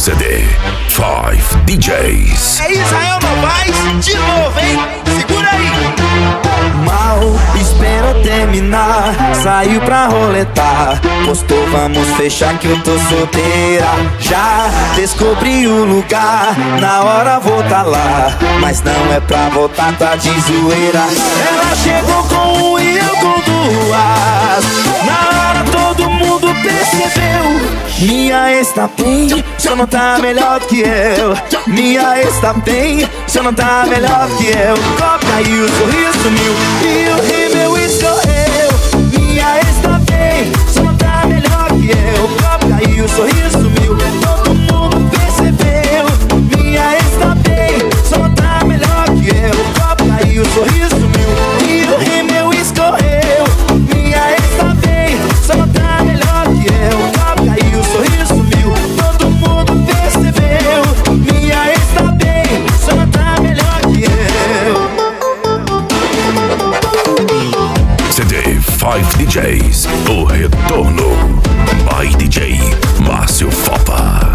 CD 5 DJs. É Israel Novaes de novo, hein? Segura aí. Mal espera terminar, saiu pra roletar. Postou, vamos fechar que eu tô solteira. Já descobri o lugar, na hora vou tá lá. Mas não é pra voltar, tá de zoeira. Ela chegou com um e eu com duas. Na hora todo mundo percebeu. Minha ex tá bem, só não tá melhor que eu. Minha ex tá bem, só não tá melhor que eu. Copa e o sorriso sumiu e o rímel escorreu. Minha ex tá bem, só não tá melhor que eu. Copa e o sorriso sumiu, todo mundo percebeu. Minha ex tá bem, só não tá melhor que eu. Copa e o sorriso sumiu e o rímel escorreu. Minha ex tá bem, só não tá melhor que eu. Copa e o sorriso sumiu, todo mundo percebeu. Minha ex tá bem, só não tá melhor que eu. CD 5 DJs, o retorno. By DJ Márcio Fopa.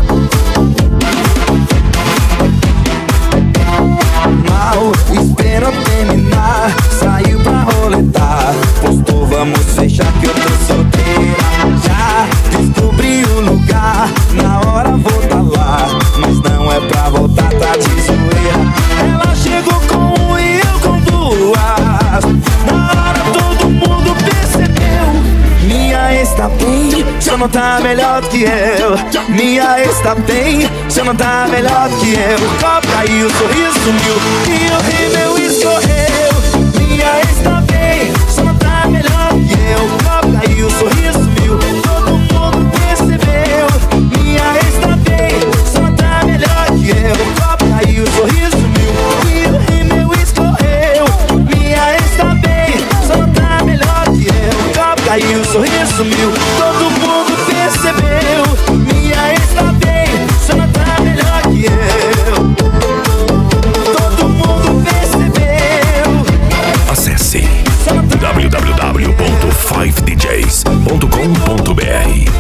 Mal esperou terminar, saiu pra roletar. Postou, vamos fechar que eu tô solteira. Já descobri o lugar, na hora vou tá lá. Mas não é pra voltar, tá de zoeira. Ela chegou com um e eu com duas. Na hora todo mundo percebeu. Minha ex tá bem, só não tá melhor que eu. Minha ex tá bem, só não tá melhor que eu. Copa e o sorriso sumiu e o rímel escorreu. Minha ex tá bem, só não tá melhor que eu. Copa e o sorriso sumiu, todo mundo percebeu. Minha ex tá bem, só não tá melhor que eu. Copa e o sorriso sumiu e o rímel escorreu. Minha ex tá bem, só não tá melhor que eu. Copa e o sorriso sumiu, todo mundo percebeu. Minha ex tá bem, só não tá melhor que eu. Todo mundo percebeu. Acesse www.5djs.com.br